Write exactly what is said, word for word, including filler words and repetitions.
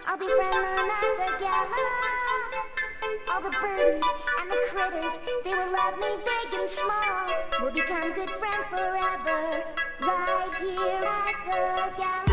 I'll be friendly like the gala. All the birdies and the critters, they will love me big and small. We'll become good friends forever, right here at the gala.